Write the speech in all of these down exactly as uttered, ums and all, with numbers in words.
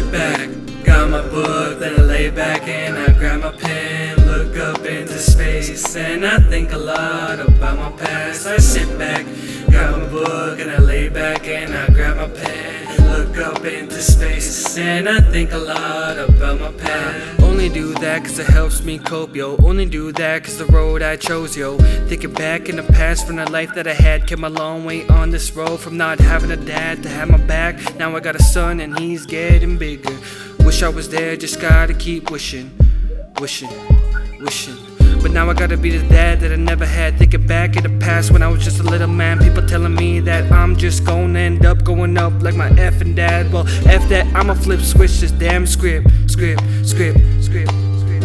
Sit back, got my book, then I lay back and I grab my pen, look up into space, and I think a lot about my past. I sit back, got my book, and I lay back and I grab my pen, look up into space, and I think a lot about my past. Only do that cause it helps me cope, yo. Only do that cause the road I chose, yo. Thinking back in the past from the life that I had, came a long way on this road, from not having a dad to have my back. Now I got a son and he's getting bigger. Wish I was there, just gotta keep wishing, wishing, wishing. But now I gotta be the dad that I never had. Thinking back in the past when I was just a little man, people telling me that I'm just gonna end up going up like my effing dad. Well, F that, I'ma flip switch this damn script, script, script, script, script.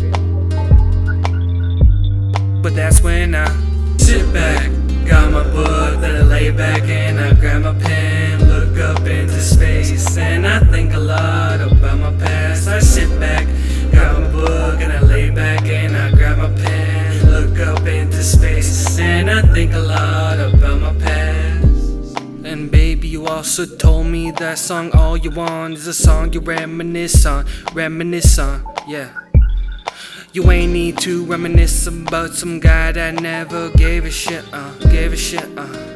But that's when I sit back, got my book, then I lay back and I grab my pen, look up into space, and I think a lot about my past. I sit back, got my book, and I lay back and I grab my pen, look up into space, and I think a lot about my past. And baby, you also told me that song All You Want is a song you reminisce on, reminisce on, yeah. You ain't need to reminisce about some guy that never gave a shit, uh, gave a shit, uh.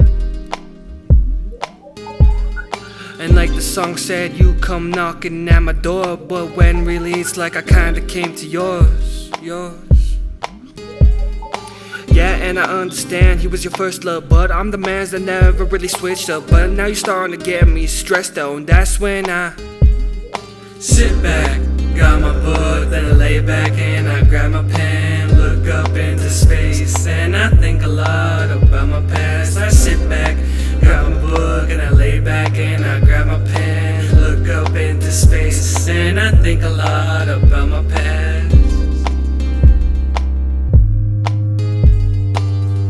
And like the song said, you come knocking at my door, but when really it's like I kinda came to yours, yours. Yeah, and I understand he was your first love, but I'm the man that never really switched up. But now you're starting to get me stressed out, and that's when I sit back, got my book, then I lay back and I grab my pen, look up into space, and I think a lot about my past. I sit back, got my book, and I lay back and I grab my pen, look up into space, and I think a lot about my past.